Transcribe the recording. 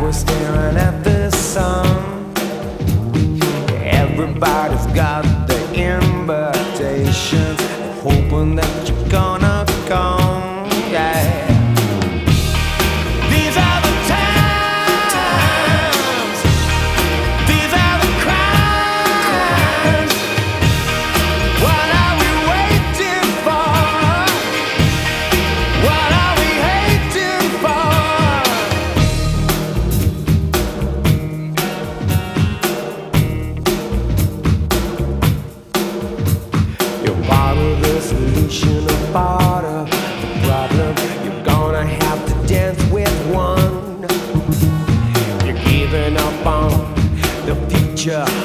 we're staring at the sun. Everybody's got the invitations, hoping that you're gonna come. Yeah. These are the times. These are the crimes. What are we waiting for? What are we hating for? You're part of the solution, or part of the problem. You're gonna have to dance with one. You're giving up on the future.